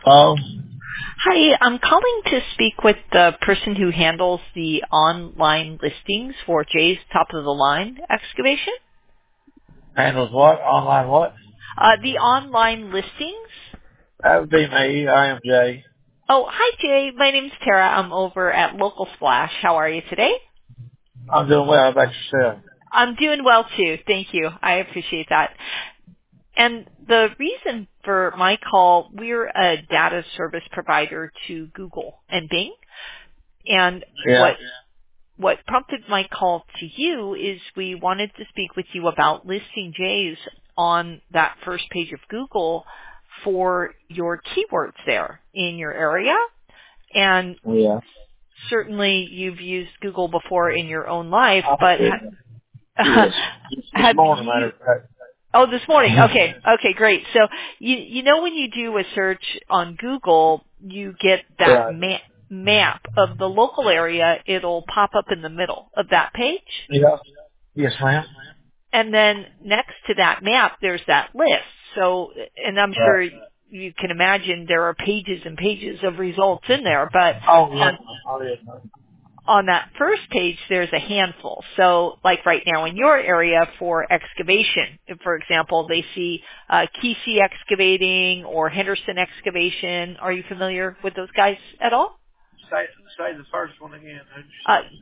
Oh, Hi, I'm calling to speak with the person who handles the online listings for Jay's Top of the Line excavation. handles what? Online what? The online listings. That would be me. I am Jay. Oh, hi Jay. My name's Tara. I'm over at Local Splash. How are you today? I'm doing well. How about yourself? I'm doing well too. Thank you. I appreciate that. And the reason for my call, we're a data service provider to Google and Bing. And Yeah. what prompted my call to you is we wanted to speak with you about listing Jay's on that first page of Google for your keywords there in your area. And Yeah. certainly you've used Google before in your own life, I but did. Yes. This have morning, matter you, of fact. oh, this morning. Okay. Okay, great. So you know when you do a search on Google, you get that Right. map of the local area. It'll pop up in the middle of that page. Yeah. Yes, ma'am. And then next to that map, there's that list. So, and I'm Right. sure you can imagine there are pages and pages of results in there, but Oh, yeah. on Oh, yeah. on that first page, there's a handful. So like right now in your area for excavation, if, for example, they see Kesey Excavating or Henderson Excavation. Are you familiar with those guys at all? Say the first one again. Who'd you Uh, say?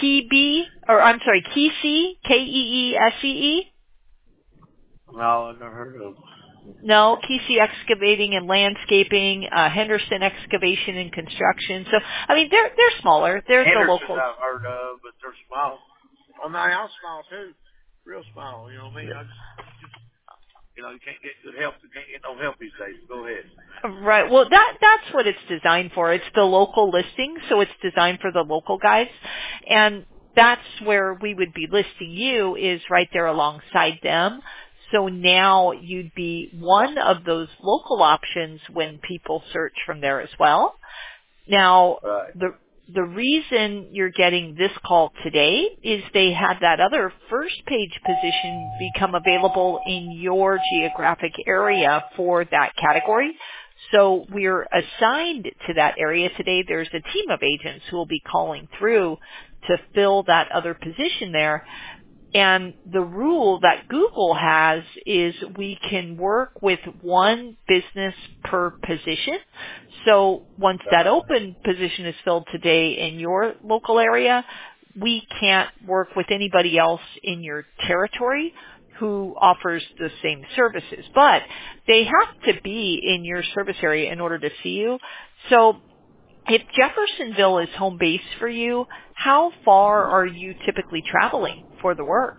Kesey, Keesee. No, I've never heard of them. No, Kesey Excavating and Landscaping, Henderson Excavation and Construction. So, I mean, they're smaller. They're the Henderson locals. I've heard of, but they're small. Oh, no, I'm small too. Real small. You know what I mean? You can't get good help. You can't get no help these days. Go ahead. Right. Well, that's what it's designed for. It's the local listing, so it's designed for the local guys. And that's where we would be listing you is right there alongside them. So now you'd be one of those local options when people search from there as well. Now, Right. the reason you're getting this call today is they had that other first page position become available in your geographic area for that category. So we're assigned to that area today. There's a team of agents who will be calling through to fill that other position there. And the rule that Google has is we can work with one business per position. So once that open position is filled today in your local area, we can't work with anybody else in your territory who offers the same services. But they have to be in your service area in order to see you. So if Jeffersonville is home base for you, how far are you typically traveling for the work?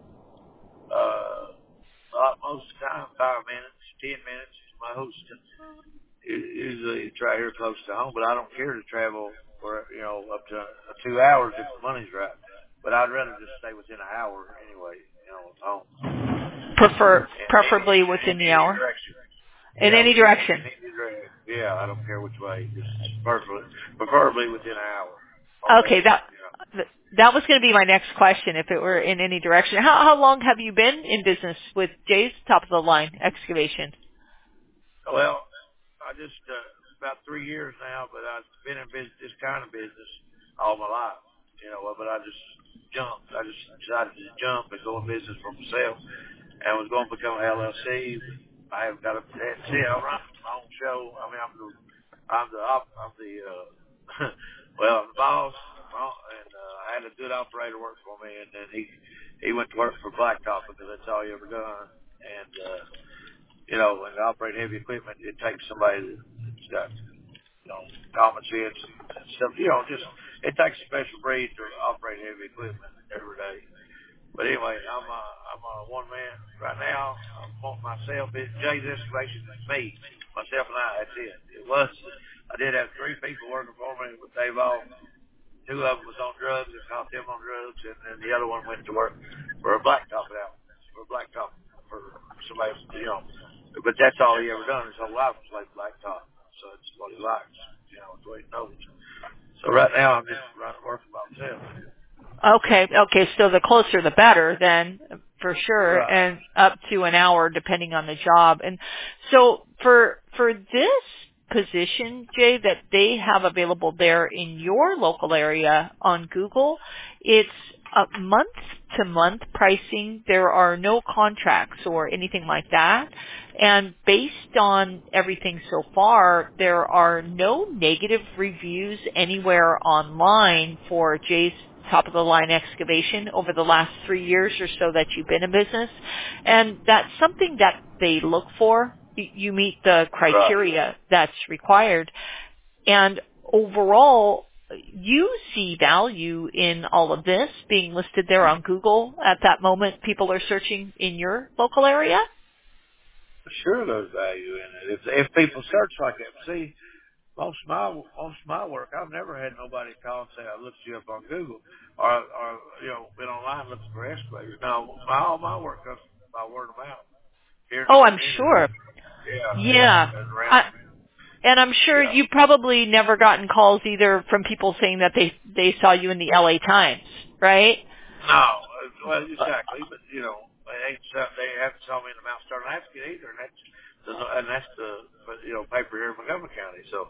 Most of the time, 5 minutes, 10 minutes. My host usually it's right here close to home, but I don't care to travel for up to 2 hours if the money's right. But I'd rather just stay within an hour anyway. At home. Preferably In within the any hour? direction. In Yeah, any direction? in any direction. Yeah, I don't care which way. Just preferably within an hour or less. Okay, that was going to be my next question if it were in any direction. How long have you been in business with Jay's Top of the Line Excavation? Well, I just about 3 years now, but I've been in this kind of business all my life. But I just jumped. I just decided to jump and go in business for myself, and was going to become an LLC. I have got that's it. I run my own show. I mean, well, I'm the boss, and I had a good operator work for me, and then he went to work for Blacktop because that's all he ever done, and. When you operate heavy equipment, it takes somebody that's got, common sense and stuff. It takes a special breed to operate heavy equipment every day. But anyway, I'm a one man right now. I'm on myself. Jay's Excavation is me, myself and I. That's it. I did have 3 people working for me, but they've all, 2 of them was on drugs and caught them on drugs, and then the other one went to work for a blacktop for somebody, But that's all he ever done. His whole life was like blacktop. So it's what he likes. It's what he knows. So right now I'm just working by myself. Okay, so the closer the better then, for sure, Right. and up to an hour depending on the job. And so for this position, Jay, that they have available there in your local area on Google. It's a month-to-month pricing. There are no contracts or anything like that. And based on everything so far, there are no negative reviews anywhere online for Jay's top-of-the-line excavation over the last 3 years or so that you've been in business. And that's something that they look for. You meet the criteria that's required. And overall, you see value in all of this being listed there on Google at that moment people are searching in your local area? Sure, there's value in it. If people search like that, see, most of my work, I've never had nobody call and say I looked you up on Google or been online looking for excavators. No, all my work comes by word of mouth. Here in the I'm community. sure. Yeah. And I'm sure you probably never gotten calls either from people saying that they saw you in the LA Times, right? No, well, exactly. But they haven't saw me in the Mount Sterling Advocate either, and that's the paper here in Montgomery County. So,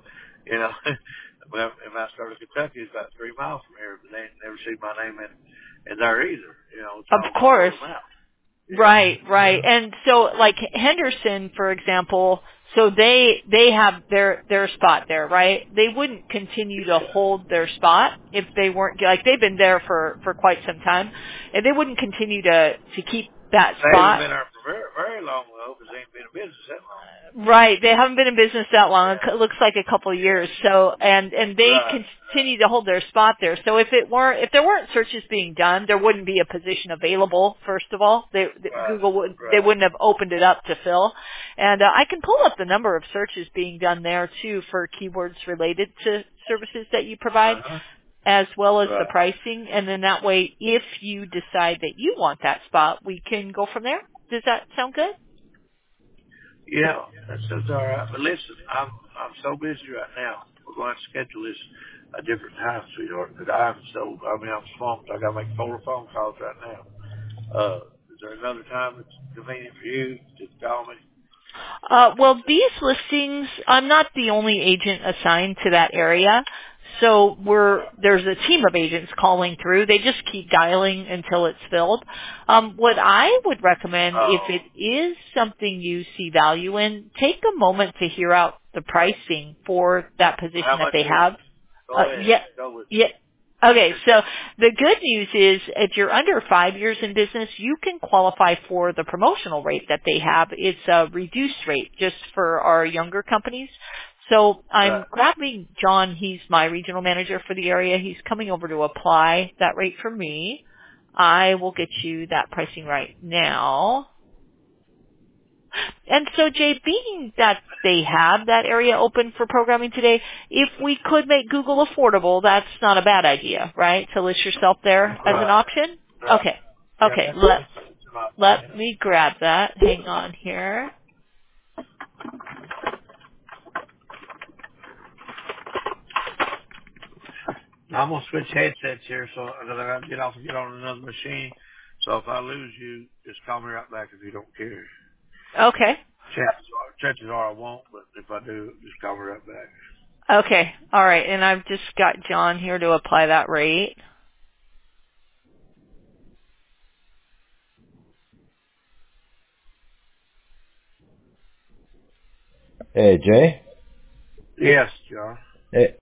well, in Mount Sterling, Kentucky is about 3 miles from here, but they ain't never seen my name in there either. It's of all course. by word of mouth. Right. And so like Henderson, for example, so they have their spot there, right? They wouldn't continue to hold their spot if they weren't, like, they've been there for quite some time, and they wouldn't continue to keep that spot. They haven't been there for very, very long, though, because they ain't been in business that long. Right. They haven't been in business that long. It looks like a couple of years. So, and they continue to hold their spot there. So if there weren't searches being done, there wouldn't be a position available, first of all. Google they wouldn't have opened it up to fill. And I can pull up the number of searches being done there too for keywords related to services that you provide. As well as the pricing, and then that way, if you decide that you want that spot, we can go from there. Does that sound good? Yeah, that sounds all right. But listen, I'm so busy right now. We're going to schedule this a different time, sweetheart, because I'm swamped. I got to make 4 phone calls right now. Is there another time that's convenient for you to call me? Well, these listings, I'm not the only agent assigned to that area. So there's a team of agents calling through. They just keep dialing until it's filled. What I would recommend, if it is something you see value in, take a moment to hear out the pricing for that position that they have. Okay, so the good news is if you're under 5 years in business, you can qualify for the promotional rate that they have. It's a reduced rate just for our younger companies. So I'm grabbing John. He's my regional manager for the area. He's coming over to apply that rate for me. I will get you that pricing right now. And so, Jay, being that they have that area open for programming today, if we could make Google affordable, that's not a bad idea, right? To list yourself there as an option? Okay. Let me grab that. Hang on here. I'm going to switch headsets here, so I got to get off and get on another machine. So if I lose you, just call me right back if you don't care. Okay. Chances are I won't, but if I do, just call me right back. Okay. All right. And I've just got John here to apply that rate. Hey, Jay? Yes, John. Hey,